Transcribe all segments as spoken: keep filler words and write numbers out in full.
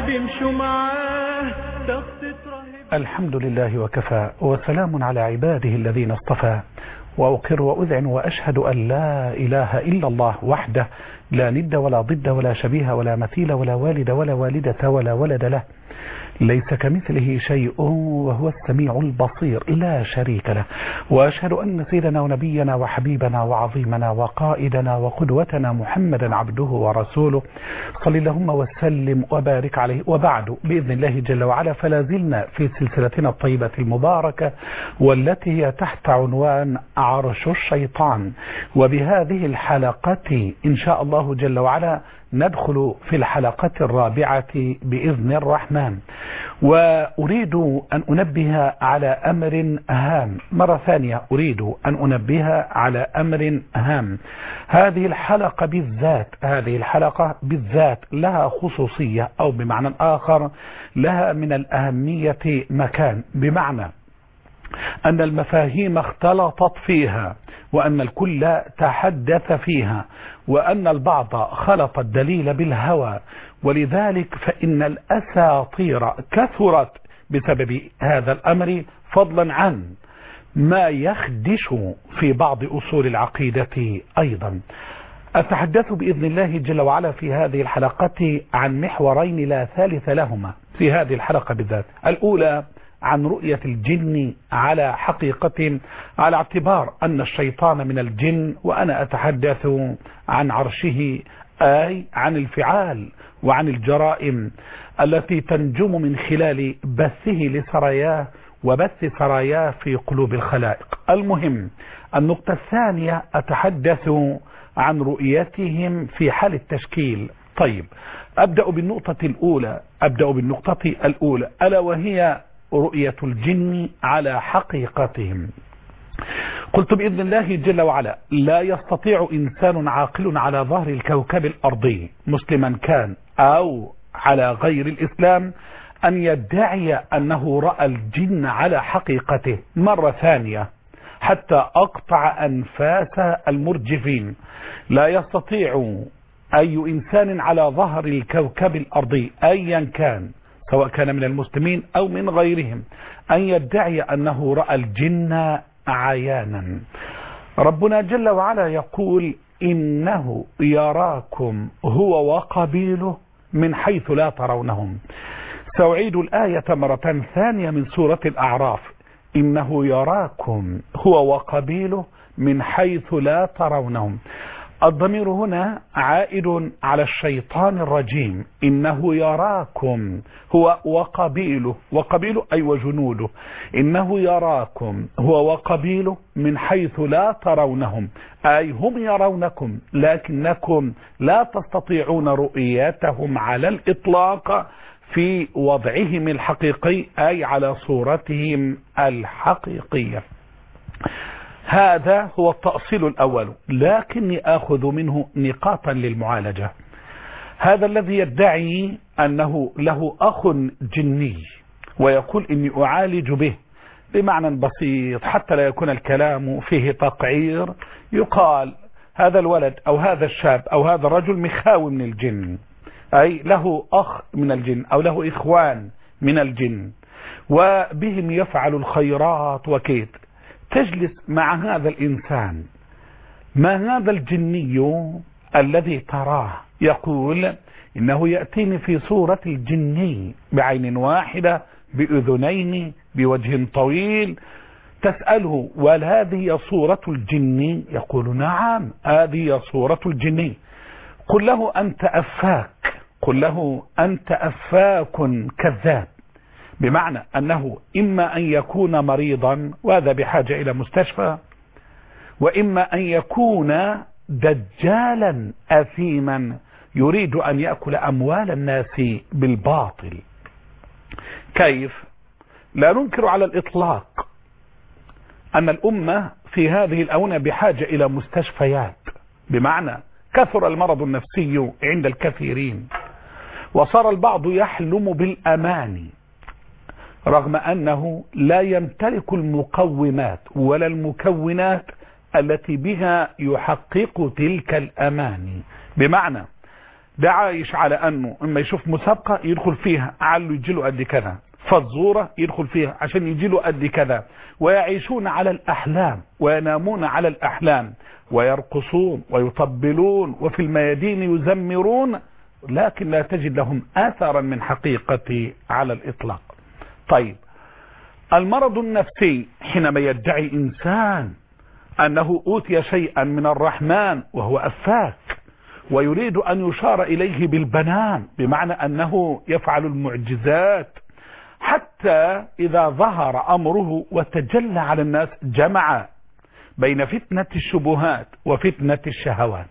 تمشوا معاه تخطط رهب. الحمد لله وكفى، وسلام على عباده الذين اصطفى، وأقر وأذعن وأشهد أن لا إله إلا الله وحده لا ند ولا ضد ولا شبيه ولا مثيل ولا والد ولا والدة ولا ولد له، ليس كمثله شيء وهو السميع البصير لا شريك له. وأشهد أن سيدنا ونبينا وحبيبنا وعظيمنا وقائدنا وقدوتنا محمدا عبده ورسوله، صل اللهم وسلم وبارك عليه. وبعد، بإذن الله جل وعلا، فلا زلنا في سلسلتنا الطيبة المباركة والتي هي تحت عنوان عرش الشيطان. وبهذه الحلقة إن شاء الله جل وعلا ندخل في الحلقة الرابعة بإذن الرحمن. وأريد أن أنبه على أمر هام مرة ثانية، أريد أن أنبه على أمر هام. هذه الحلقة بالذات هذه الحلقة بالذات لها خصوصية، أو بمعنى آخر لها من الأهمية مكان، بمعنى أن المفاهيم اختلطت فيها، وأن الكل تحدث فيها، وأن البعض خلط الدليل بالهوى، ولذلك فإن الأساطير كثرت بسبب هذا الأمر، فضلا عن ما يخدش في بعض أصول العقيدة أيضا. أتحدث بإذن الله جل وعلا في هذه الحلقة عن محورين لا ثالث لهما في هذه الحلقة بالذات. الأولى عن رؤية الجن على حقيقة، على اعتبار أن الشيطان من الجن، وأنا أتحدث عن عرشه، أي عن الفعال وعن الجرائم التي تنجم من خلال بثه لسراياه وبث سراياه في قلوب الخلائق. المهم، النقطة الثانية أتحدث عن رؤيتهم في حال التشكيل. طيب، أبدأ بالنقطة الأولى أبدأ بالنقطة الأولى ألا وهي رؤية الجن على حقيقتهم. قلت بإذن الله جل وعلا: لا يستطيع إنسان عاقل على ظهر الكوكب الأرضي، مسلما كان أو على غير الإسلام، أن يدعي أنه رأى الجن على حقيقته مرة ثانية حتى أقطع أنفاس المرجفين. لا يستطيع أي إنسان على ظهر الكوكب الأرضي أيا كان، سواء كان من المسلمين أو من غيرهم، أن يدعي أنه رأى الجن عيانا. ربنا جل وعلا يقول: إنه يراكم هو وقبيله من حيث لا ترونهم. سأعيد الآية مرة ثانية من سورة الأعراف: إنه يراكم هو وقبيله من حيث لا ترونهم. الضمير هنا عائد على الشيطان الرجيم. إنه يراكم هو وقبيله، وقبيله أي وجنوده. إنه يراكم هو وقبيله من حيث لا ترونهم، أي هم يرونكم لكنكم لا تستطيعون رؤيتهم على الإطلاق في وضعهم الحقيقي، أي على صورتهم الحقيقية. هذا هو التأصيل الأول، لكني آخذ منه نقاطا للمعالجة. هذا الذي يدعي أنه له أخ جني ويقول إني أعالج به، بمعنى بسيط حتى لا يكون الكلام فيه تقعير، يقال هذا الولد أو هذا الشاب أو هذا الرجل مخاوي من الجن، أي له أخ من الجن أو له إخوان من الجن، وبهم يفعل الخيرات وكيد. تجلس مع هذا الإنسان، ما هذا الجني الذي تراه؟ يقول: إنه يأتيني في صورة الجني بعين واحدة بأذنين بوجه طويل. تسأله: وهذه صورة الجني؟ يقول: نعم، هذه صورة الجني. قل له: أنت أفاك قل له أنت أفاك كذاب، بمعنى أنه إما أن يكون مريضا وهذا بحاجة إلى مستشفى، وإما أن يكون دجالا أثيما يريد أن يأكل أموال الناس بالباطل. كيف؟ لا ننكر على الإطلاق أن الأمة في هذه الأونة بحاجة إلى مستشفيات، بمعنى كثر المرض النفسي عند الكثيرين، وصار البعض يحلم بالأمان رغم أنه لا يمتلك المقومات ولا المكونات التي بها يحقق تلك الأماني. بمعنى ده عايش على انه اما يشوف مسابقة يدخل فيها عاله يجيله قد كذا، فالزورة يدخل فيها عشان يجيله قد كذا، ويعيشون على الأحلام وينامون على الأحلام ويرقصون ويطبلون وفي الميادين يزمرون، لكن لا تجد لهم آثارا من حقيقة على الإطلاق. طيب المرض النفسي حينما يدعي إنسان أنه أوتي شيئا من الرحمن وهو أفاك ويريد أن يشار إليه بالبنان، بمعنى أنه يفعل المعجزات، حتى إذا ظهر أمره وتجلى على الناس جمع بين فتنة الشبهات وفتنة الشهوات.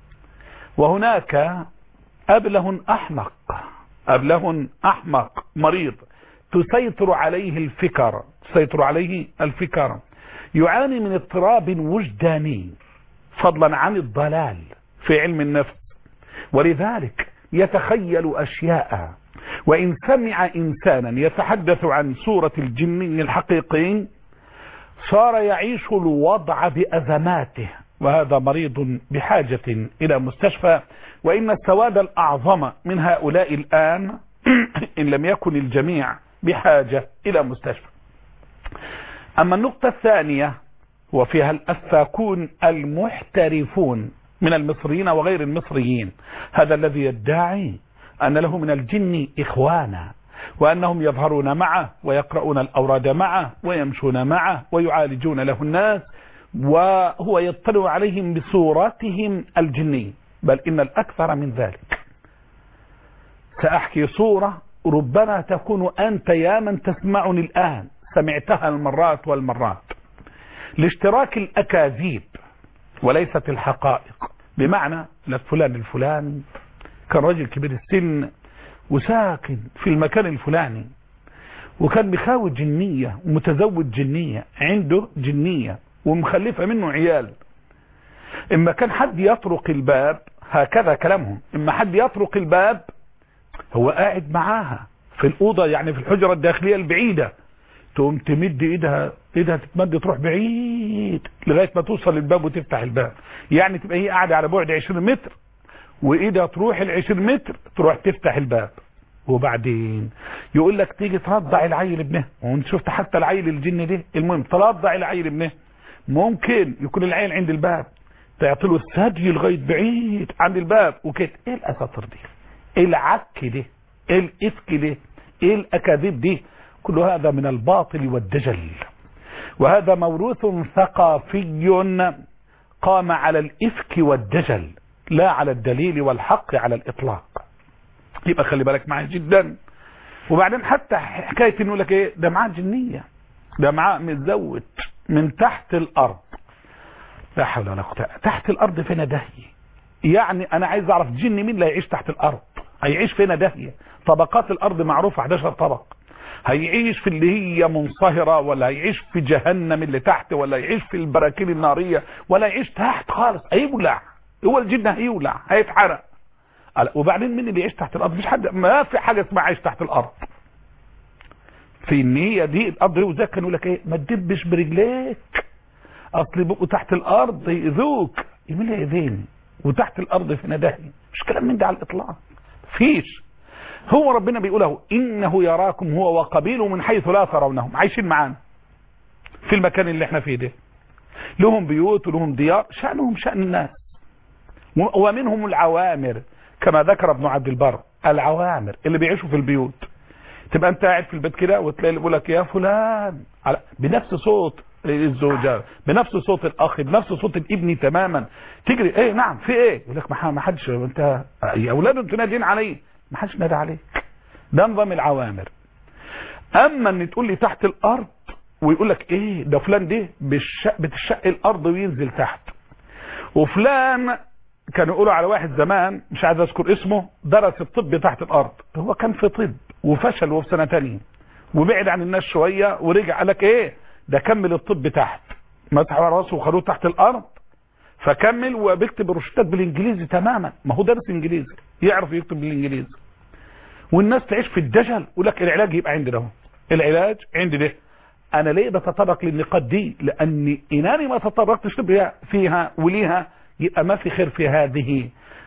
وهناك أبله أحمق، أبله أحمق مريض تسيطر عليه الفكر، تسيطر عليه الفكر، يعاني من اضطراب وجداني فضلا عن الضلال في علم النفس، ولذلك يتخيل أشياء، وإن سمع إنسانا يتحدث عن صورة الجني الحقيقي صار يعيش الوضع بأزماته، وهذا مريض بحاجة إلى مستشفى. وإن السواد الأعظم من هؤلاء الآن إن لم يكن الجميع بحاجة إلى مستشفى. أما النقطة الثانية وفيها الأفاكون المحترفون من المصريين وغير المصريين، هذا الذي يدعي أن له من الجن إخوانا، وأنهم يظهرون معه ويقرؤون الأوراد معه ويمشون معه ويعالجون له الناس، وهو يطلع عليهم بصورتهم الجنية، بل إن الأكثر من ذلك. سأحكي صورة ربما تكون أنت يا من تسمعني الآن سمعتها المرات والمرات، لاشتراك الأكاذيب وليست الحقائق. بمعنى لك فلان الفلاني كان رجل كبير السن وساكن في المكان الفلاني، وكان بخاوي جنية ومتزوج جنية، عنده جنية ومخلفة منه عيال. إما كان حد يطرق الباب، هكذا كلامهم، إما حد يطرق الباب هو قاعد معاها في الأوضة، يعني في الحجرة الداخلية البعيدة، تقوم تمد إيدها إيدها تتمد تروح بعيد لغاية ما توصل للباب وتفتح الباب، يعني تبقى هي قاعدة على بعد عشرين متر وإيدها تروح العشرين متر تروح تفتح الباب. وبعدين يقول لك تيجي ترضع العيل ابنه، وانت شفت حتى العيل الجن ده، المهم ترضع العيل ابنه، ممكن يكون العيل عند الباب تعطي له الثدي لغايه بعيد عند الباب وكده. ايه الاساطير دي؟ ايه العك ده؟ ايه الافك ده؟ ايه الاكاذيب دي؟ كل هذا من الباطل والدجل، وهذا موروث ثقافي قام على الافك والدجل لا على الدليل والحق على الاطلاق. يبقى خلي بالك معاه جدا. وبعدين حتى حكايه انه لك ايه ده معاه جنيه، ده معاه متزوج من تحت الارض، لا حول ولا قوه. تحت الارض فين داهيه؟ يعني انا عايز اعرف جن مين اللي هيعيش تحت الارض؟ هيعيش فين داهيه؟ طبقات الارض معروفه احد عشر طبق، هيعيش في اللي هي منصهره، ولا هيعيش في جهنم اللي تحت، ولا يعيش في البراكين الناريه، ولا يعيش تحت خالص؟ هيولع، هو الجن هيولع هيتحرق. وبعدين مين اللي يعيش تحت الارض؟ مش حد، ما في حاجه اسمها عايش تحت الارض. في النيه دي الارض هو زي كانوا لك ايه ما تدبش برجليك، اصل بقوا تحت الارض يؤذوك. مين اللي يأذيني؟ وتحت الارض في نداهي، مش كلام من ده على الاطلاق، فيش. هو ربنا بيقوله انه يراكم هو وقبيله من حيث لا ترونهم، عايشين معانا في المكان اللي احنا فيه ده، لهم بيوت ولهم ديار، شأنهم شأن الناس. ومنهم العوامر كما ذكر ابن عبد البر، العوامر اللي بيعيشوا في البيوت. تبقى انت قاعد في البيت كده وتلاقي اللي بيقول لك يا فلان بنفس صوت الزوجة، بنفس صوت الاخ، بنفس صوت الابن تماما، تجري ايه نعم في ايه؟ يقول لك ما حدش، انت يا اولاد انتوا نادين عليه، ما حدش نادى عليك. ده نظام العوامر. اما ان تقول لي تحت الارض ويقول لك ايه ده فلان ده بتشق الارض وينزل تحت، وفلان كانوا يقولوا على واحد زمان مش عايز اذكر اسمه درس الطب تحت الارض، هو كان في طب وفشل وفي سنه ثانيه وبعد عن الناس شويه ورجع قال لك ايه ده كمل الطب تحت، مسح على راسه وخدوه تحت الارض فكمل وبيكتب روشتات بالانجليزي تماما، ما هو دارس انجليزي يعرف يكتب بالانجليزي. والناس تعيش في الدجل يقول لك العلاج يبقى عندي ده، العلاج عندي ده. انا ليه بتطرق للنقاط دي؟ لاني اناني ما تطرقتش فيها وليها يبقى ما في خير في هذه.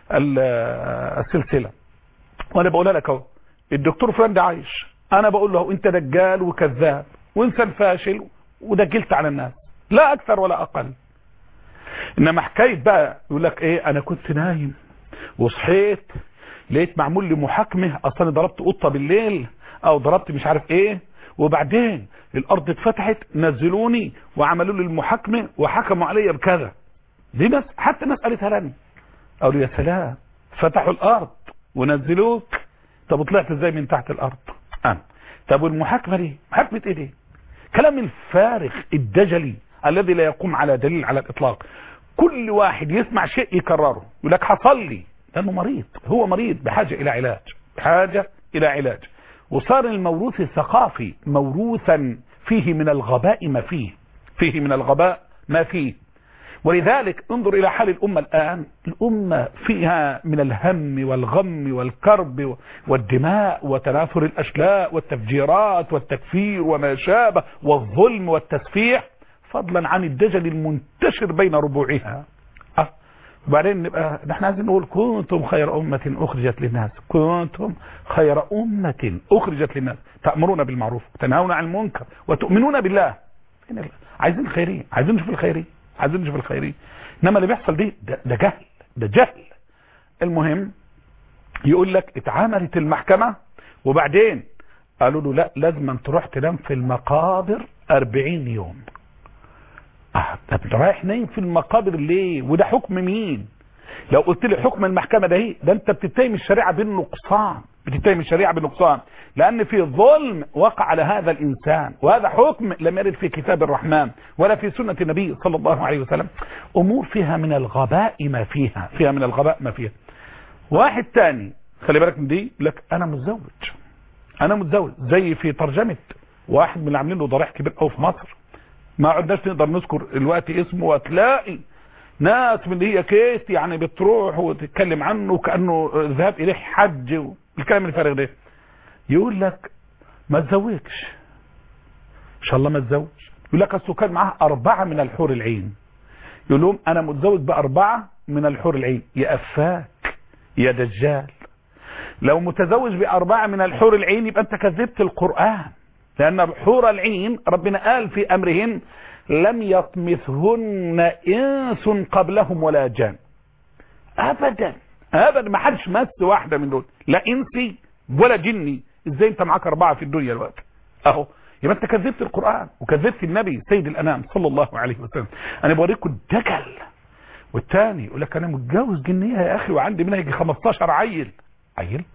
السلسله وانا بقولها لك اهو، الدكتور فلان ده عايش، انا بقول له انت دجال وكذاب وانسان فاشل ودجلت على الناس، لا اكثر ولا اقل. انما حكايه بقى يقول لك ايه، انا كنت نايم وصحيت لقيت معمول لي محاكمه، اصلا ضربت قطه بالليل او ضربت مش عارف ايه، وبعدين الارض اتفتحت نزلوني وعملوا لي المحاكمه وحكموا عليا بكذا. دي ناس حتى ناس قالتها لني، قالوا يا سلام فتحوا الارض ونزلوك، طب طلعت ازاي من تحت الارض؟ أه. طب والمحاكمه دي محاكمه ايه دي؟ كلام الفارغ الدجلي الذي لا يقوم على دليل على الاطلاق. كل واحد يسمع شيء يكرره، يقول لك حصل لي، لانه مريض، هو مريض بحاجه الى علاج، بحاجه الى علاج. وصار الموروث الثقافي موروثا فيه من الغباء ما فيه، فيه من الغباء ما فيه. ولذلك انظر الى حال الامه الان، الامه فيها من الهم والغم والكرب والدماء وتناثر الاشلاء والتفجيرات والتكفير وما شابه والظلم والتسفيح، فضلا عن الدجل المنتشر بين ربوعها. أه. وبعدين نبقى نحن عايزين نقول كنتم خير امه اخرجت للناس، كنتم خير امه اخرجت للناس تأمرون بالمعروف وتنهون عن المنكر وتؤمنون بالله. عايزين الخيريه، عايزين نشوف الخيريه، عايزين نشوف الخيريه. انما اللي بيحصل دي ده, ده جهل، ده جهل. المهم يقول لك اتعملت المحكمه وبعدين قالوا له لا لازم تروح تنام في المقابر أربعين يوم. اه طب رايح نايم في المقابر ليه؟ وده حكم مين؟ لو قلت لي حكم المحكمه ده ايه، ده انت بتتهم الشريعه بالنقصان، بتتهم الشريعه بالنقصان، لان في ظلم وقع على هذا الانسان، وهذا حكم لم يرد في كتاب الرحمن ولا في سنه النبي صلى الله عليه وسلم. امور فيها من الغباء ما فيها، فيها من الغباء ما فيها. واحد تاني خلي بالك من دي، لك انا متزوج، انا متزوج، زي في ترجمه واحد من اللي عاملين له ضريح كبير قوي في مصر، ما عدناش نقدر نذكر الوقت اسمه، وتلاقي ناس من اللي هي كيت يعني بتروح وتتكلم عنه كانه ذهب اليه حج والكلام الفارغ ده. يقول لك ما تزوجش، ان شاء الله ما تزوج. يقول لك اصل كان معاه اربعه من الحور العين، يقول لهم انا متزوج باربعه من الحور العين. يا افاك يا دجال، لو متزوج باربعه من الحور العين يبقى انت كذبت القران، لان الحور العين ربنا قال في امرهن لم يطمثهن انس قبلهم ولا جان. ابدا ابدا ما حدش مس واحده من دول، لا انسي ولا جني. ازاي انت معاك اربعه في الدنيا دلوقتي؟ اهو يبقى انت كذبت القران وكذبت النبي سيد الانام صلى الله عليه وسلم. انا بوريكم الدجل. والثاني يقول لك انا متجوز جنيه يا اخي وعندي منها يجي خمستاشر عيل. عيل؟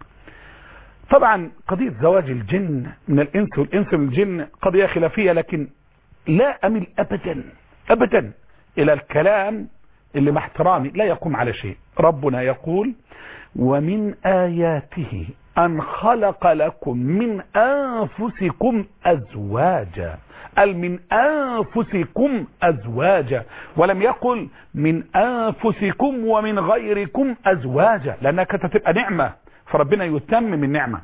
طبعا قضيه زواج الجن من الانس والانس من الجن قضيه خلافيه، لكن لا اميل ابدا ابدا الى الكلام اللي مع احترامي لا يقوم على شيء. ربنا يقول ومن آياته أن خلق لكم من أنفسكم أزواجا، قال من أنفسكم أزواجا، ولم يقل من أنفسكم ومن غيركم أزواجا، لأنها كانت تبقى نعمة فربنا يتمم النعمة.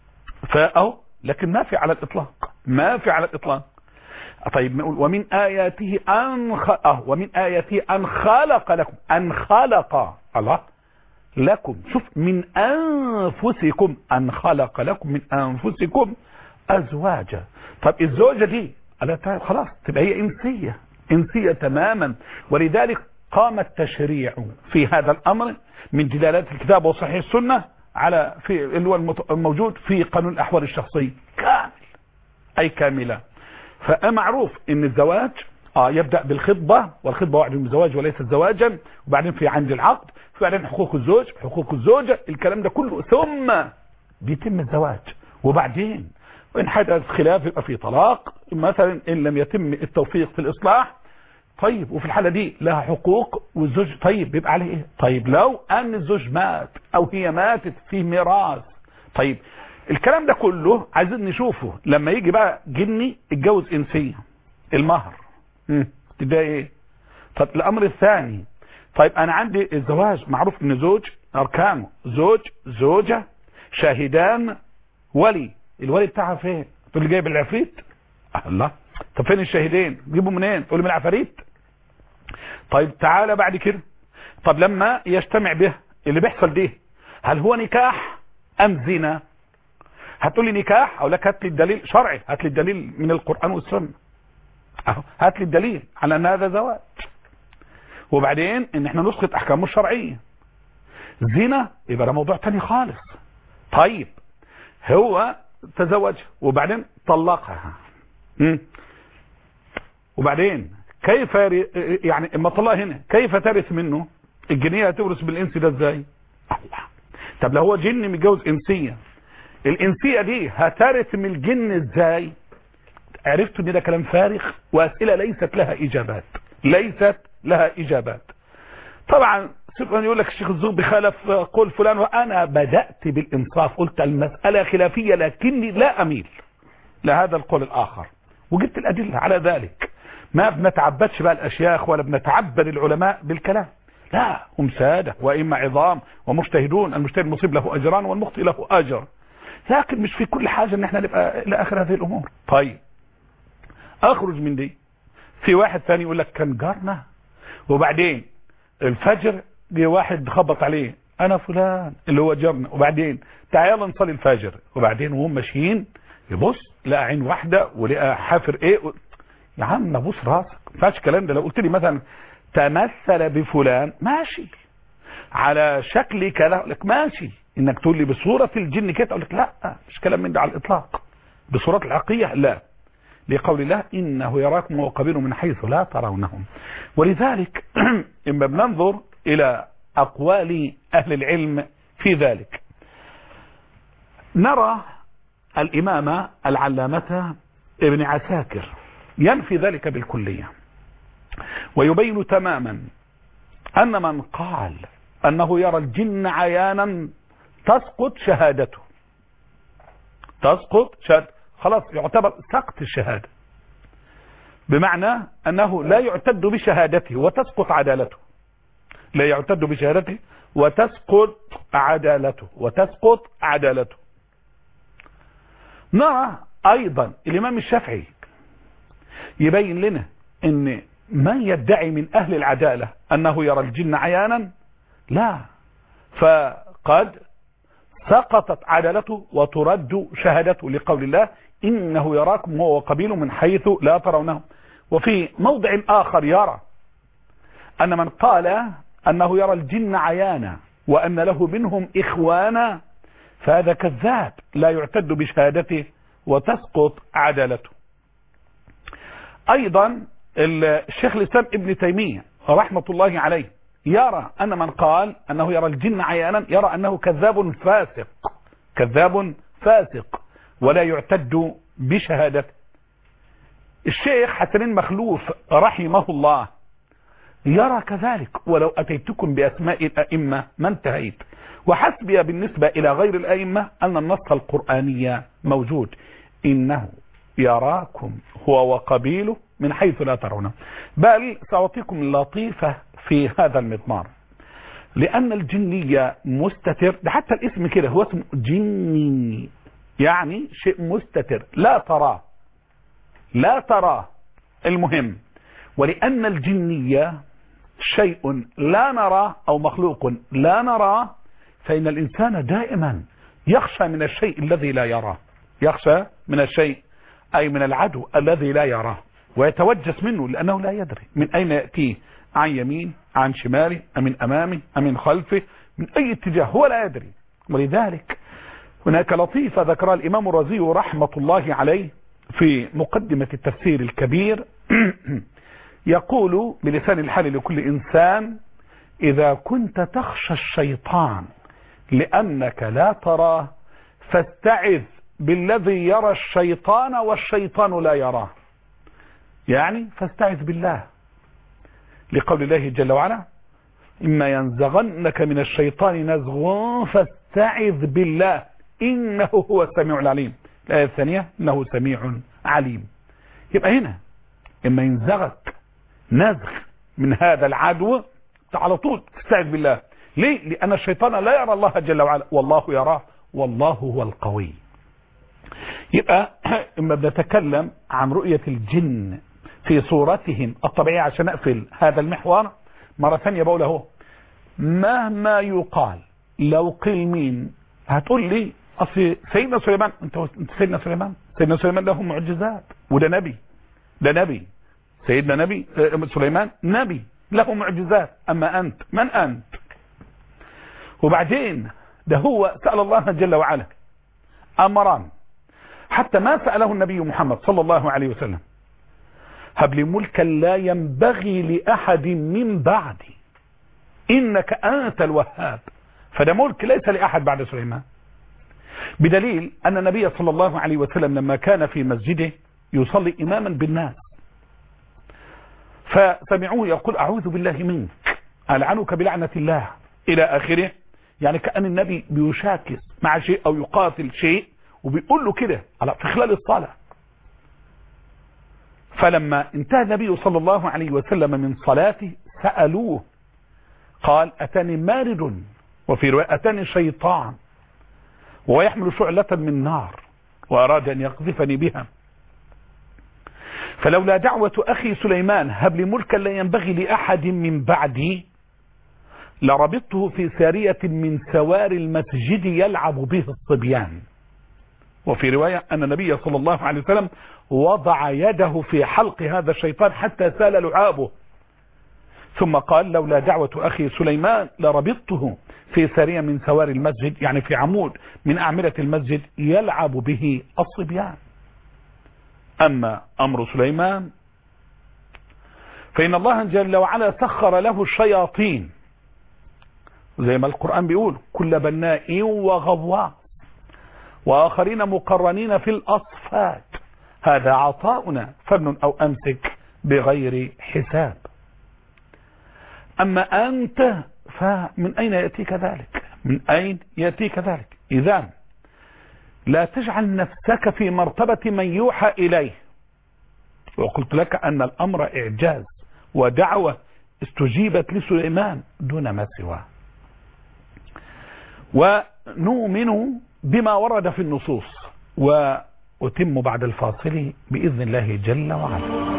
فأهو لكن ما في على الإطلاق، ما في على الإطلاق. طيب نقول ومن آياته أن خ... أه ومن آياته أن خلق لكم، أن خلق الله لكم، شوف من أنفسكم، أن خلق لكم من أنفسكم أزواجا. طب الزوجة دي خلاص تبقى هي إنسية، إنسية تماما. ولذلك قام التشريع في هذا الأمر من دلالات الكتاب وصحيح السنة على في اللي هو الموجود في قانون الأحوال الشخصية كامل، أي كاملة. فمعروف ان الزواج اه يبدأ بالخطبة، والخطبة وعد بالزواج وليس زواجا، وبعدين في عند العقد، وبعدين حقوق الزوج، حقوق الزوجة، الكلام ده كله، ثم بيتم الزواج. وبعدين وان حدث خلاف يبقى في طلاق مثلا ان لم يتم التوفيق في الاصلاح. طيب وفي الحالة دي لها حقوق والزوج طيب بيبقى عليه ايه؟ طيب لو ان الزوج مات او هي ماتت في ميراث، طيب الكلام ده كله عايزين نشوفه لما يجي بقى جني اتجوز انسيه، المهر ده ايه؟ طب الامر الثاني، طيب انا عندي الزواج معروف ان زوج اركانه زوج زوجه شاهدان ولي، الولي بتاعها فين؟ تقول لي جايب العفريت؟ الله، طب فين الشاهدين؟ جيبوا منين؟ تقول لي من العفاريت. طيب تعالى بعد كده، طب لما يجتمع به اللي بيحصل ده هل هو نكاح ام زنا؟ هتقول لي نكاح، اقول لك هات لي الدليل شرعي، هات لي الدليل من القرآن والسنة، اهو هات لي الدليل على ان هذا زواج. وبعدين ان احنا نسقط احكامه الشرعية. زنا يبقى ده موضوع تاني خالص. طيب هو تزوجها وبعدين طلقها، مم. وبعدين كيف يعني اما طلقها هنا كيف ترث منه؟ الجنية هتورث بالانس ده ازاي؟ الله. طب لو هو جن متجوز انسية، الانسية دي هترث من الجن ازاي؟ عرفتوا ان ده كلام فارغ واسئلة ليست لها اجابات، ليست لها اجابات. طبعا سبحان يقول لك الشيخ الزغبي خالف قول فلان، وانا بدأت بالانصاف قلت المسألة خلافية لكني لا اميل لهذا القول الاخر، وجبت الادلة على ذلك. ما بنتعبدش بقى الاشياخ ولا بنتعبد العلماء بالكلام، لا هم سادة وإما عظام ومجتهدون، المجتهد المصيب له اجران والمخطئ له اجر، لكن مش في كل حاجة ان احنا نبقى الى اخر هذه الامور. طيب اخرج من دي، في واحد ثاني يقول لك كان جارنا وبعدين الفجر جه واحد خبط عليه، انا فلان اللي هو جارنا، وبعدين تعالى نصلي الفجر، وبعدين وهم ماشيين يبص لقى عين واحدة ولقى حافر ايه و... يا عم بص راسك، ما ينفعش الكلام ده. لو قلت لي مثلا تمثل بفلان ماشي، على شكل كذا اقول لك ماشي، انك تقول لي بصورة الجن كده اقول لك لا، مش كلام من ده على الاطلاق. بصورة الحقيقة لا، لقول الله انه يراكم وقبيله من حيث لا ترونهم. ولذلك اما بننظر الى اقوال اهل العلم في ذلك نرى الامام العلامة ابن عساكر ينفي ذلك بالكلية، ويبين تماما ان من قال انه يرى الجن عيانا تسقط شهادته، تسقط شهادته خلاص، يعتبر سقط الشهادة، بمعنى انه لا يعتد بشهادته وتسقط عدالته، لا يعتد بشهادته وتسقط عدالته وتسقط عدالته. نرى ايضا الامام الشافعي يبين لنا ان من يدعي من اهل العدالة انه يرى الجن عيانا لا، فقد سقطت عدالته وترد شهادته، لقول الله انه يراكم هو وقبيله من حيث لا ترونه. وفي موضع اخر يرى ان من قال انه يرى الجن عيانا وان له منهم اخوانا فهذا كذاب لا يعتد بشهادته وتسقط عدالته. ايضا الشيخ الاسلام ابن تيمية رحمة الله عليه يرى ان من قال انه يرى الجن عيانا يرى انه كذاب فاسق، كذاب فاسق ولا يعتد بشهادته. الشيخ حسن مخلوف رحمه الله يرى كذلك، ولو اتيتكم باسماء الائمة ما انتهيت. وحسبي بالنسبة الى غير الائمة ان النص القرآني موجود، انه يراكم هو وقبيله من حيث لا ترونه. بل سأعطيكم لطيفة في هذا المضمار، لأن الجنية مستتر، ده حتى الاسم كده هو اسم جني، يعني شيء مستتر لا تراه، لا تراه. المهم ولأن الجنية شيء لا نراه أو مخلوق لا نراه، فإن الإنسان دائما يخشى من الشيء الذي لا يراه، يخشى من الشيء أي من العدو الذي لا يراه، ويتوجس منه لأنه لا يدري من أين يأتيه، عن يمين عن شماله أم من أمامه أم من خلفه، من أي اتجاه هو لا يدري. ولذلك هناك لطيفة ذكرها الإمام الرازي رحمة الله عليه في مقدمة التفسير الكبير يقول بلسان الحال لكل إنسان: إذا كنت تخشى الشيطان لأنك لا تراه فاستعذ بالذي يرى الشيطان والشيطان لا يراه. يعني فاستعذ بالله، لقول الله جل وعلا: إما ينزغنك من الشيطان نزغ فاستعذ بالله إنه هو السميع العليم. الآية الثانية: إنه سميع عليم. يبقى هنا إما ينزغك نزغ من هذا العدو على طول تستعذ بالله. ليه؟ لأن الشيطان لا يرى الله جل وعلا والله يراه والله هو القوي. يبقى إما بنتكلم عن رؤية الجن في صورتهم الطبيعية، عشان أقفل هذا المحور مرة ثانية بقول اهو، مهما يقال لو قيل مين هتقول لي أصل سيدنا سليمان. انت سيدنا سليمان سيدنا سليمان له معجزات وده نبي، ده نبي سيدنا نبي سليمان نبي له معجزات. أما أنت من أنت؟ وبعدين ده هو سأل الله جل وعلا أمران حتى ما سأله النبي محمد صلى الله عليه وسلم: هب لي ملكا لا ينبغي لأحد من بعدي إنك أنت الوهاب. فده ملك ليس لأحد بعد سليمان، بدليل أن النبي صلى الله عليه وسلم لما كان في مسجده يصلي إماما بالناس فسمعوه يقول: أعوذ بالله منك، ألعنك بلعنة الله، إلى آخره. يعني كأن النبي بيشاكس مع شيء أو يقاتل شيء وبيقول له كده في خلال الصلاة. فلما انتهى النبي صلى الله عليه وسلم من صلاته سألوه قال: أتاني مارد، وفي رواية أتاني شيطان ويحمل شعلة من نار وأراد أن يقذفني بها، فلولا دعوة أخي سليمان هب لي ملكا لا ينبغي لأحد من بعدي لربطته في سارية من سوار المسجد يلعب به الصبيان. وفي رواية أن النبي صلى الله عليه وسلم وضع يده في حلق هذا الشيطان حتى سال لعابه، ثم قال: لولا دعوة أخي سليمان لربطته في سارية من سوار المسجد، يعني في عمود من أعمدة المسجد يلعب به الصبيان. أما أمر سليمان فإن الله جل وعلا سخر له الشياطين زي ما القرآن بيقول: كل بناء وغواص وآخرين مقرنين في الأصفاد هذا عطاؤنا فمن أو أمسك بغير حساب. أما أنت فمن أين يأتيك ذلك؟ من أين يأتيك ذلك؟ إذن لا تجعل نفسك في مرتبة من يوحى إليه. وقلت لك أن الأمر إعجاز ودعوة استجيبت لسليمان دون ما سواه. ونؤمن بما ورد في النصوص، وأتم بعد الفاصل بإذن الله جل وعلا.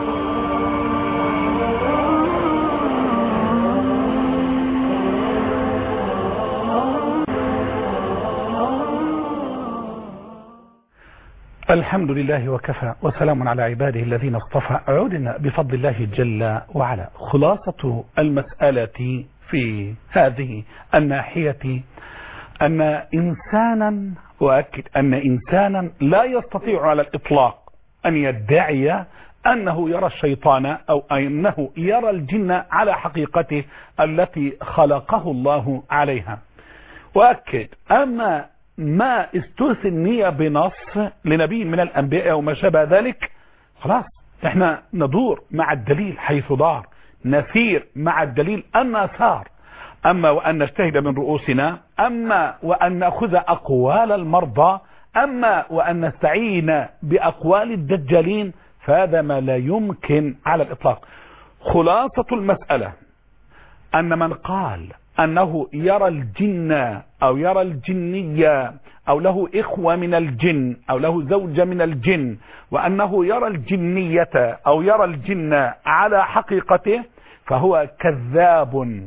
الحمد لله وكفى وسلام على عباده الذين اصطفى. عودنا بفضل الله جل وعلا. خلاصة المسألة في هذه الناحية أن إنسانا، وأكد أن إنسانا لا يستطيع على الإطلاق أن يدعي أنه يرى الشيطان أو أنه يرى الجن على حقيقته التي خلقه الله عليها. وأكد أما ما استثني بنص لنبي من الأنبياء وما شابه ذلك خلاص احنا ندور مع الدليل حيث دار، نسير مع الدليل أن سار. أما وأن نجتهد من رؤوسنا، أما وأن نأخذ أقوال المرضى، أما وأن نستعين بأقوال الدجالين، فهذا ما لا يمكن على الإطلاق. خلاصة المسألة أن من قال أنه يرى الجن أو يرى الجنية أو له إخوة من الجن أو له زوجة من الجن وأنه يرى الجنية أو يرى الجن على حقيقته فهو كذاب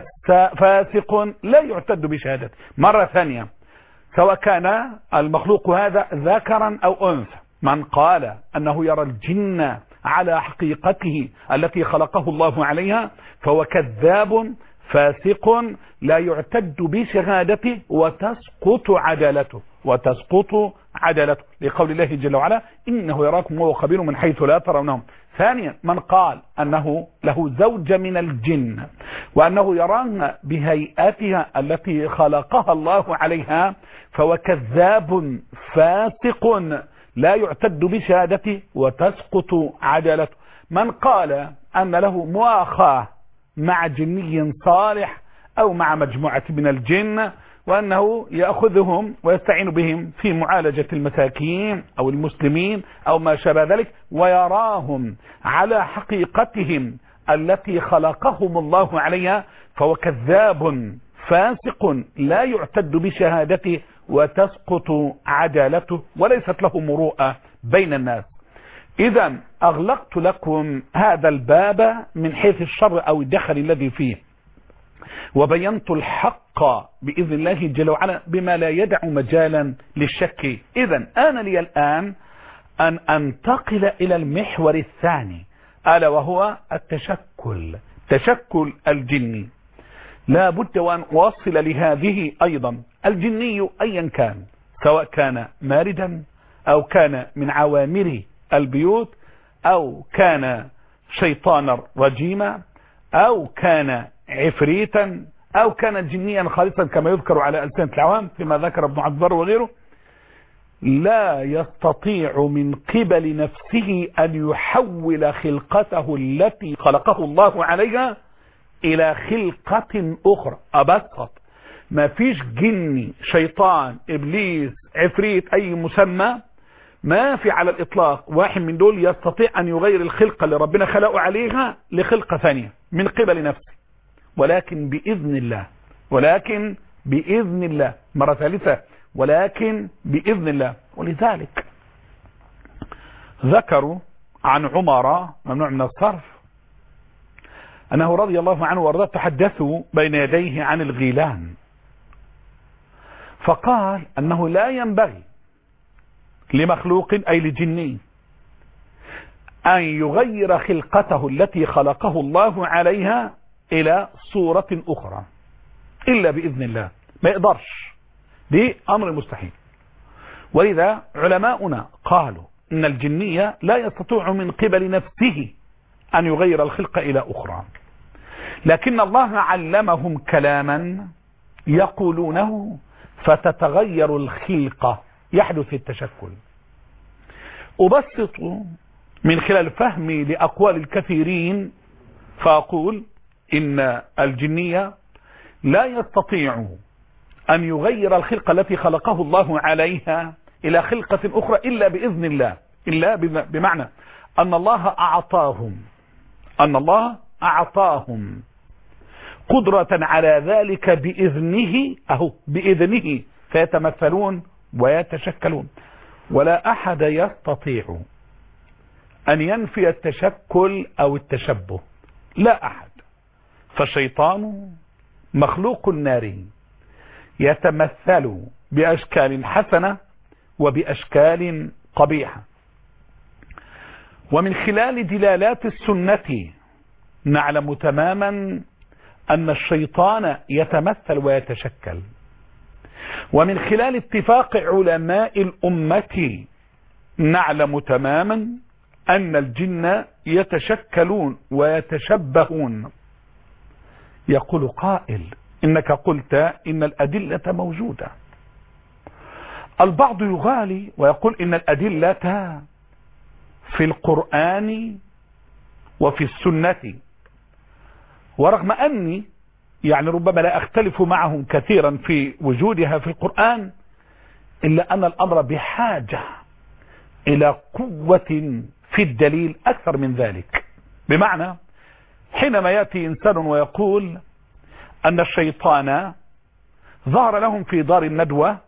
فاسق لا يعتد بشهادته. مرة ثانية، سواء كان المخلوق هذا ذكرا أو أنثى، من قال أنه يرى الجن على حقيقته التي خلقه الله عليها فهو كذاب فاسق لا يعتد بشهادته وتسقط عدالته وتسقط عدالته لقول الله جل وعلا: إنه يراكم وهو خبير من حيث لا ترونهم. ثانيا، من قال أنه له زوجة من الجن وأنه يراها بهيئتها التي خلقها الله عليها فهو كذاب فاسق لا يعتد بشهادته وتسقط عدالته. من قال أن له مؤاخاة مع جني صالح أو مع مجموعة من الجن وأنه يأخذهم ويستعين بهم في معالجة المساكين أو المسلمين أو ما شابه ذلك ويراهم على حقيقتهم التي خلقهم الله عليها فهو كذاب فاسق لا يعتد بشهادته وتسقط عدالته وليست له مروءة بين الناس. إذا أغلقت لكم هذا الباب من حيث الشر أو الدخل الذي فيه. وبينت الحق بإذن الله جل وعلا بما لا يدع مجالا للشك. إذن آن لي الآن أن أنتقل إلى المحور الثاني، ألا وهو التشكل، تشكل الجني. لا بد وأن أوصل لهذه أيضا. الجني أيا كان، سواء كان ماردا أو كان من عوامر البيوت أو كان شيطانا رجيما أو كان عفريتا أو كان جنيا خالصا كما يذكر على ألسنة العوام فيما ذكر ابن عبد البر وغيره، لا يستطيع من قبل نفسه أن يحول خلقته التي خلقه الله عليها إلى خلقة أخرى. أبسط، ما فيش جني شيطان إبليس عفريت أي مسمى، ما في على الإطلاق واحد من دول يستطيع أن يغير الخلقة اللي ربنا خلقه عليها لخلقة ثانية من قبل نفسه، ولكن بإذن الله، ولكن بإذن الله، مرة ثالثة، ولكن بإذن الله. ولذلك ذكروا عن عمر ممنوع من الصرف أنه رضي الله عنه وارضاه تحدثوا بين يديه عن الغيلان، فقال أنه لا ينبغي لمخلوق أي لجني أن يغير خلقته التي خلقه الله عليها إلى صورة أخرى إلا بإذن الله، ما يقدرش، دي أمر مستحيل. ولذا علماؤنا قالوا إن الجنية لا يستطيع من قبل نفسه أن يغير الخلق إلى أخرى، لكن الله علمهم كلاما يقولونه فتتغير الخلقة، يحدث التشكل. أبسط من خلال فهمي لأقوال الكثيرين فأقول إن الجنية لا يستطيع أن يغير الخلقة التي خلقه الله عليها إلى خلقة أخرى إلا بإذن الله، إلا بمعنى أن الله أعطاهم أن الله أعطاهم قدرة على ذلك بإذنه، أهو بإذنه، فيتمثلون ويتشكلون. ولا أحد يستطيع أن ينفي التشكل أو التشبه، لا أحد. فالشيطان مخلوق ناري يتمثل بأشكال حسنة وبأشكال قبيحة. ومن خلال دلالات السنة نعلم تماما أن الشيطان يتمثل ويتشكل. ومن خلال اتفاق علماء الأمة نعلم تماما أن الجن يتشكلون ويتشبهون. يقول قائل إنك قلت إن الأدلة موجودة. البعض يغالي ويقول إن الأدلة في القرآن وفي السنة، ورغم أني يعني ربما لا أختلف معهم كثيرا في وجودها في القرآن، إلا أن الأمر بحاجة إلى قوة في الدليل أكثر من ذلك. بمعنى حينما يأتي إنسان ويقول أن الشيطان ظهر لهم في دار الندوة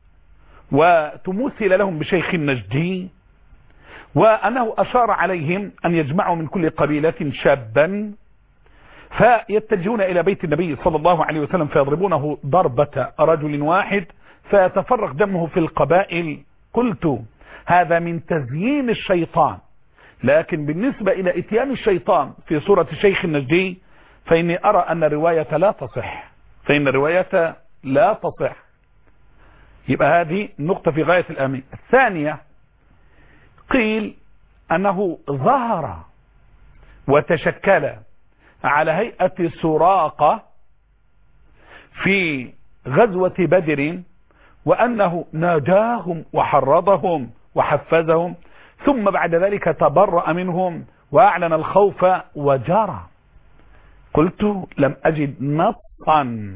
وتمثل لهم بشيخ نجدي، وأنه أشار عليهم أن يجمعوا من كل قبيلة شابا فيتجهون إلى بيت النبي صلى الله عليه وسلم فيضربونه ضربة رجل واحد فيتفرق دمه في القبائل. قلت هذا من تزيين الشيطان، لكن بالنسبة إلى إتيان الشيطان في صورة شيخ النجدي فإني أرى أن الرواية لا تصح، فإن الرواية لا تصح. يبقى هذه نقطة في غاية الأهمية. الثانية قيل أنه ظهر وتشكل على هيئة سراقة في غزوة بدر، وأنه ناجاهم وحرضهم وحفزهم، ثم بعد ذلك تبرأ منهم وأعلن الخوف وجرى. قلت لم أجد نصا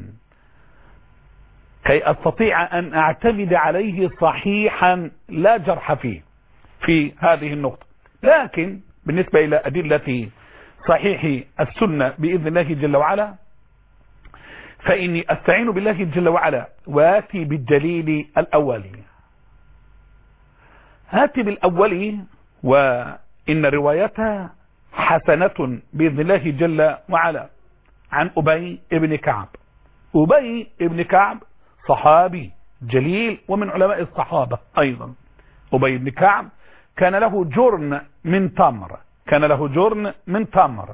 كي أستطيع أن أعتمد عليه صحيحا لا جرح فيه في هذه النقطة. لكن بالنسبة إلى أدلة صحيح السنة بإذن الله جل وعلا فإني أستعين بالله جل وعلا وآتي بالدليل الأولي. آتي بالأولي وإن روايتها حسنة بإذن الله جل وعلا. عن أبي ابن كعب. أبي ابن كعب صحابي جليل ومن علماء الصحابة أيضا. أبي ابن كعب كان له جرن من تمر كان له جرن من تمر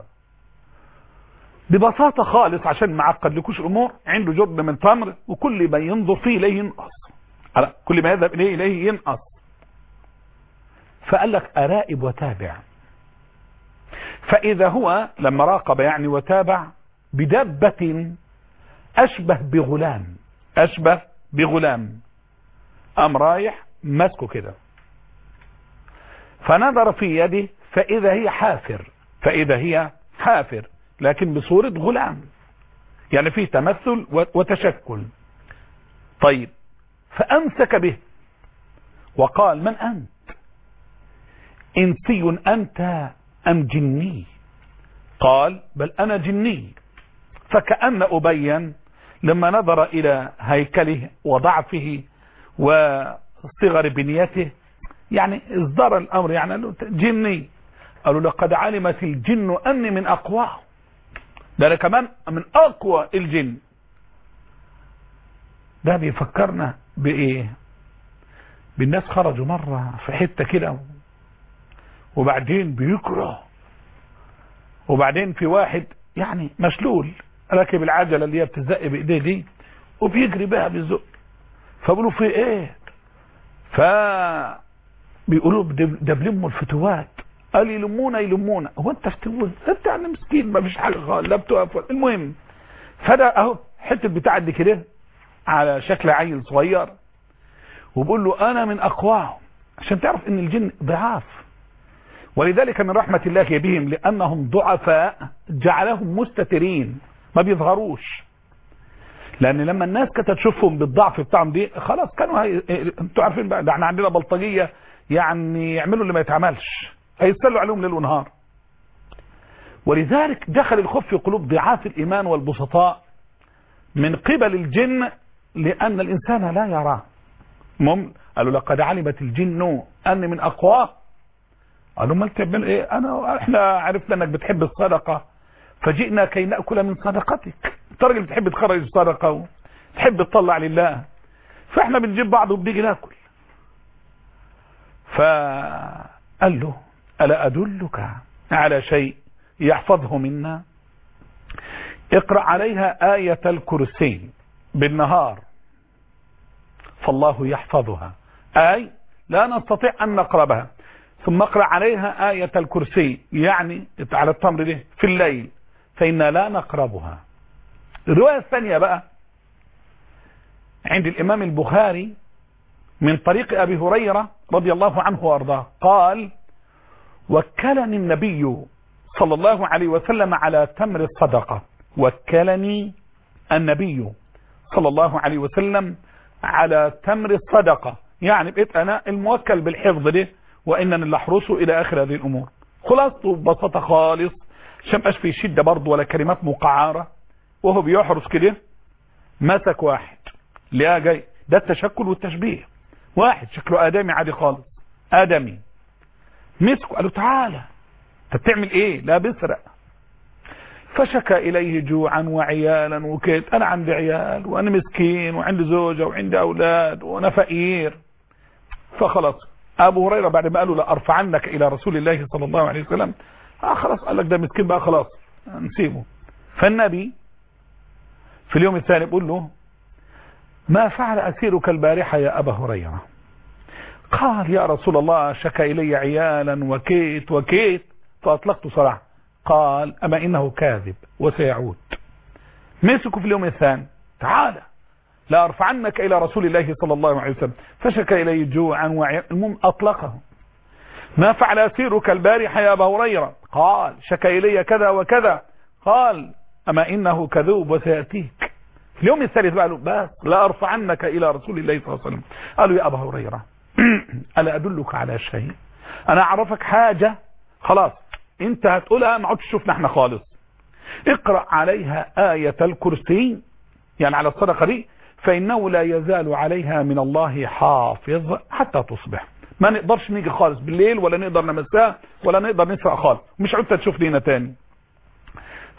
ببساطة خالص عشان معقد لكوش أمور. عنده جرن من تمر وكل ما ينظر فيه إليه ينقص، كل ما يذهب إليه إليه ينقص. فقال لك أراقب وتابع. فإذا هو لما راقب يعني وتابع بدبة أشبه بغلام أشبه بغلام أم رايح مسكه كده، فنظر في يده فإذا هي حافر فإذا هي حافر لكن بصورة غلام، يعني فيه تمثل وتشكل. طيب فأمسك به وقال: من أنت؟ إنسي أنت أم جني؟ قال: بل أنا جني. فكأن أبيا لما نظر إلى هيكله وضعفه وصغر بنيته يعني ازدر الأمر، يعني قال له: جني. قالوا: لقد علمت الجن أني من أقواه، ده أنا كمان من أقوى الجن. ده بيفكرنا بإيه؟ بالناس خرجوا مرة في حتة كده وبعدين بيكره، وبعدين في واحد يعني مشلول راكب العجلة اللي هي بتزق بإيديه دي وبيجري بها بالزق، فبيقولوا في ايه؟ فبيقولوا ده بلموا الفتوات. قال: يلمونا يلمونا. هو انت فتوات؟ انت يعني مسكين ما فيش حاجة خالص لا بتقف. المهم فده اهو حتة بتاع دي كده على شكل عيل صغير وبقول له: انا من اقواهم، عشان تعرف ان الجن ضعاف. ولذلك من رحمة الله بهم لأنهم ضعفاء جعلهم مستترين ما بيظهروش، لأن لما الناس كانت تشوفهم بالضعف بتاعهم دي خلاص كانوا هي... انتوا عارفين بقى، ده احنا عندنا بلطجية يعني يعملوا اللي ما يتعملش، هيستلوا عليهم ليل ونهار. ولذلك دخل الخوف في قلوب ضعاف الإيمان والبسطاء من قبل الجن لأن الإنسان لا يراه. مم قالوا: لقد علمت الجن أني من أقواه. قالوا: ما تعمل ايه؟ انا احنا عرفنا انك بتحب الصدقة فجئنا كي نأكل من صدقتك. انت راجل بتحب تخرج الصدقة وتحب تطلع لله، فاحنا بنجيب بعض وبنيجي ناكل. فقال له: ألا أدلك على شيء يحفظه منا؟ اقرأ عليها آية الكرسي بالنهار فالله يحفظها، أي لا نستطيع أن نقربها، ثم اقرأ عليها آية الكرسي يعني على التمر ده في الليل فإنا لا نقربها. الرواية الثانية بقى عند الإمام البخاري من طريق أبي هريرة رضي الله عنه وأرضاه قال: وكلني النبي صلى الله عليه وسلم على تمر الصدقة. وكلني النبي صلى الله عليه وسلم على تمر الصدقة، يعني بقيت أنا الموكل بالحفظ ده وإنني اللي أحرسه إلى آخر هذه الأمور. خلاصته ببساطة خالص عشان مبقاش في شدة برضه ولا كلمات مقعرة. وهو بيحرس كده مسك واحد لقاه جاي، ده التشكل والتشبيه، واحد شكله آدمي عادي خالص آدمي، مسكه قال له: تعالى انت بتعمل ايه؟ لا بسرق. فشكى إليه جوعا وعيالا وكيت، أنا عندي عيال وأنا مسكين وعندي زوجة وعندي أولاد وأنا فقير. فخلاص أبو هريرة بعد ما قالوا: لا أرفعنك إلى رسول الله صلى الله عليه وسلم، آه خلاص قال لك ده مسكين بقى خلاص نسيبه. فالنبي في اليوم الثاني بيقول له: ما فعل أسيرك البارحة يا أبا هريرة؟ قال: يا رسول الله شكى إلي عيالا وكيت وكيت فأطلقت صراحة. قال: أما إنه كاذب وسيعود. مسكوا في اليوم الثاني: تعالى لا أرفعنك إلى رسول الله صلى الله عليه وسلم. فشكى إليه جوعا وعيالا، المهم أطلقه. ما فعل أسيرك البارحة يا أبا هريرة؟ قال: شكى إلي كذا وكذا. قال: أما إنه كذوب وسيأتيك. في اليوم الثالث قالوا: بس لا أرفعنك إلى رسول الله صلى الله عليه وسلم. قالوا: يا أبا هريرة ألا أدلك على شيء؟ أنا أعرفك حاجة خلاص انت هتقولها ما عدتش شوفنا احنا خالص. اقرأ عليها آية الكرسي يعني على الصدقة دي فإنه لا يزال عليها من الله حافظ حتى تصبح. ما نقدرش نيجي خالص بالليل ولا نقدر نمسها ولا نقدر نسرق خالص، مش عدت تشوف لينا تاني.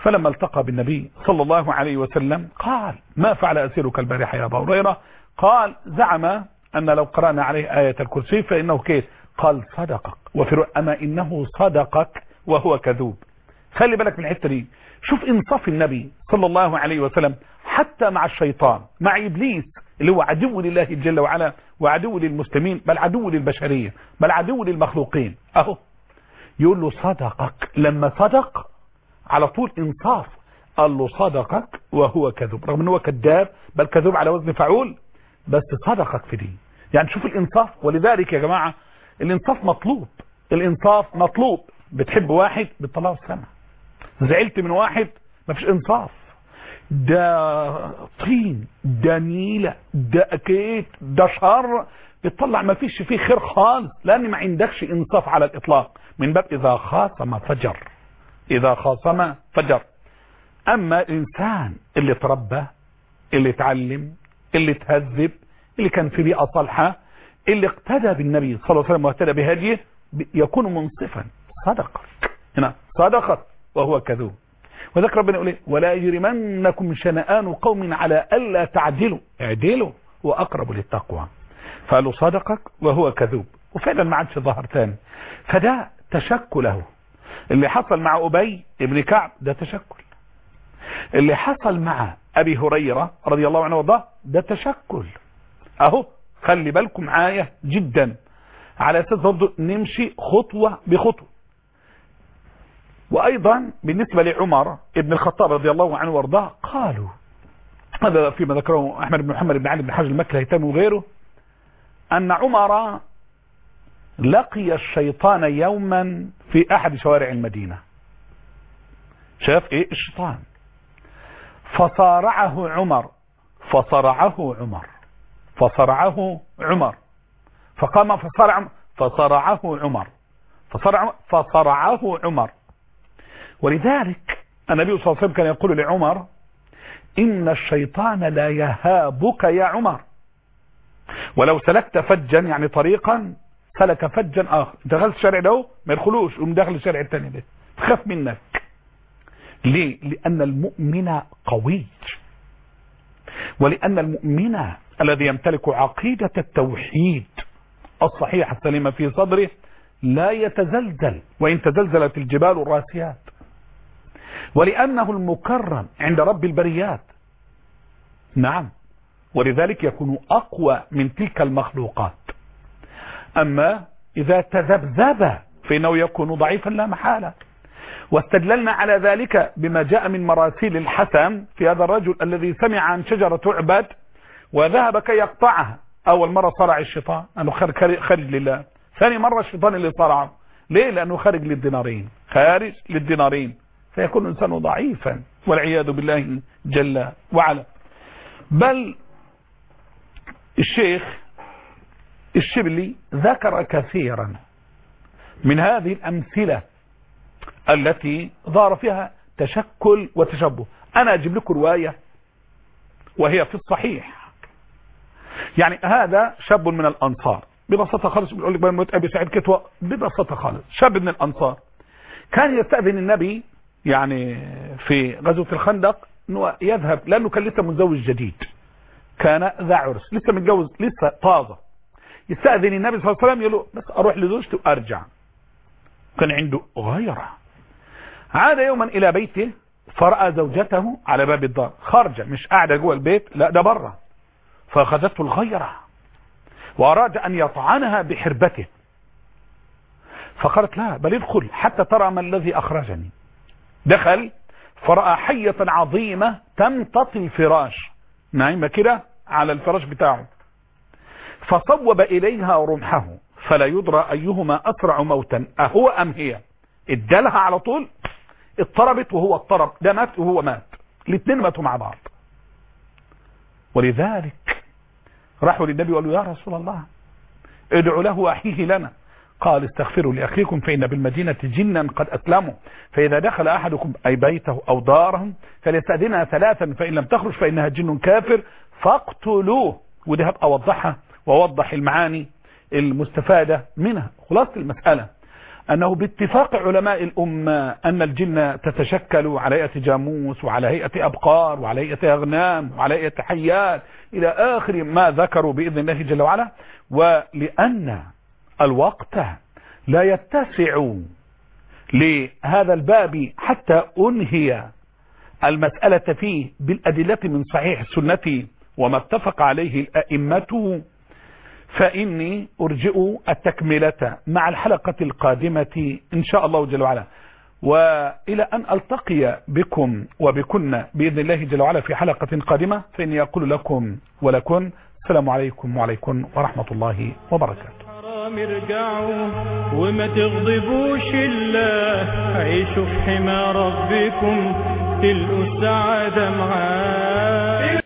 فلما التقى بالنبي صلى الله عليه وسلم قال ما فعل أسيرك البارحة يا أبا هريرة؟ قال زعم أن لو قرأنا عليه آية الكرسي فإنه كيف؟ قال صدقك، وفي أما إنه صدقك وهو كذوب. خلي بالك من الحتة دي. شوف إنصاف النبي صلى الله عليه وسلم حتى مع الشيطان، مع إبليس اللي هو عدو لله جل وعلا وعدو للمسلمين، بل عدو للبشرية، بل عدو للمخلوقين. أهو يقول له صدقك، لما صدق على طول إنصاف، قال له صدقك وهو كذوب، رغم أنه هو كذاب بل كذوب على وزن فعول، بس صدقك في دي. يعني شوف الإنصاف. ولذلك يا جماعة الإنصاف مطلوب، الإنصاف مطلوب. بتحب واحد بتطلعه السماء، زعلت من واحد ما فيش إنصاف، ده طين، ده نيلة، ده أكيد، ده شر، بتطلع ما فيش فيه خير خالص، لأن ما عندكش إنصاف على الإطلاق. من باب إذا خاصم فجر، إذا خاصم فجر. أما الإنسان اللي تربى، اللي تعلم، اللي تهذب، اللي كان في بيئة صالحة، اللي اقتدى بالنبي صلى الله عليه وسلم واهتدى بهديه، يكون منصفا. صدق هنا صدقت وهو كذوب. وذكر ربنا يقول ايه؟ ولا يجرمنكم شنآن قوم على ألا تعدلوا، اعدلوا وأقرب للتقوى. فقالوا صدقك وهو كذوب، وفعلا ما عادش ظهر تاني. فده تشكله. اللي حصل مع أبي ابن كعب ده تشكل. اللي حصل مع أبي هريرة رضي الله عنه وارضاه ده تشكل. اهو خلي بالكم معايا جدا، على اساس برضه نمشي خطوة بخطوة. وايضا بالنسبة لعمر ابن الخطاب رضي الله عنه وارضاه قالوا، هذا فيما ذكره احمد بن محمد بن علي بن حجر المكي الهيثمي وغيره، ان عمر لقي الشيطان يوما في احد شوارع المدينة. شاف ايه الشيطان، فصارعه عمر فصرعه عمر فصرعه عمر فقام فصرع فصرعه عمر فصرع فصرعه عمر. ولذلك النبي صلى الله عليه وسلم كان يقول لعمر إن الشيطان لا يهابك يا عمر، ولو سلكت فجا يعني طريقا سلك فجا آخر، دخلت الشارع ده ما يدخلوش ومن داخل الشارع الثاني ده، تخاف منك. ليه؟ لأن المؤمن قوي، ولأن المؤمن الذي يمتلك عقيدة التوحيد الصحيحة السليمة في صدره لا يتزلزل وإن تزلزلت الجبال الراسيات، ولأنه المكرم عند رب البريات. نعم، ولذلك يكون أقوى من تلك المخلوقات. أما إذا تذبذب فإنه يكون ضعيفا لا محالة. واستدللنا على ذلك بما جاء من مراسيل الحسن في هذا الرجل الذي سمع عن شجرة تعبد وذهب كي يقطعها. أول مرة صرع الشيطان أنه خارج لله، ثاني مرة الشيطان اللي صرعه. ليه؟ لأنه خارج للدينارين، خارج للدينارين، فيكون الإنسان ضعيفا والعياذ بالله جل وعلا. بل الشيخ الشبلي ذكر كثيرا من هذه الأمثلة التي ظهر فيها تشكل وتشبه. أنا أجيب لكم رواية وهي في الصحيح. يعني هذا شاب من الأنصار ببساطة خالص، بيقول لك بن أبي سعيد كتوى ببساطة خالص، شاب من الأنصار كان يستأذن النبي يعني في غزوة الخندق انه يذهب، لأنه كان لسه متزوج جديد، كان ذا عرس لسه متجوز لسه طازة. يستأذن النبي صلى الله عليه وسلم يقول له بس أروح لزوجتي وأرجع. كان عنده غيرة. عاد يوما إلى بيته فرأى زوجته على باب الدار خارجة، مش قاعدة جوه البيت، لا ده بره. فأخذته الغيرة وأراد أن يطعنها بحربته، فقالت لا بل ادخل حتى ترى ما الذي أخرجني. دخل فرأى حية عظيمة تمتطي الفراش، نايمة كده على الفراش بتاعه، فصوب إليها رمحه فلا يدرى أيهما أسرع موتا أهو أم هي. ادالها على طول، اضطربت وهو اضطرب، ده مات وهو مات، الاثنين ماتوا مع بعض. ولذلك راحوا للنبي وقالوا يا رسول الله ادعوا له وأحيه لنا. قال استغفروا لأخيكم فإن بالمدينة جنا قد أسلموا، فإذا دخل أحدكم أي بيته أو دارهم فليستأذنها ثلاثا، فإن لم تخرج فإنها جن كافر فاقتلوه. وده هبقى أوضحها وأوضح المعاني المستفادة منها. خلاصة المسألة أنه باتفاق علماء الأمة أن الجن تتشكل على هيئة جاموس وعلى هيئة أبقار وعلى هيئة أغنام وعلى هيئة حيات إلى آخر ما ذكروا بإذن الله جل وعلا. ولأن الوقت لا يتسع لهذا الباب حتى أنهي المسألة فيه بالأدلة من صحيح السنة وما اتفق عليه الأئمة، فإني أرجئ التكملة مع الحلقة القادمة إن شاء الله جل وعلا، وإلى أن ألتقي بكم وبكن بإذن الله جل وعلا في حلقة قادمة، فإني أقول لكم ولكم السلام عليكم وعليكم ورحمة الله وبركاته. ارجعوا وما تغضبوش الله، عيشوا في حمى ربكم تلقوا السعادة معاه.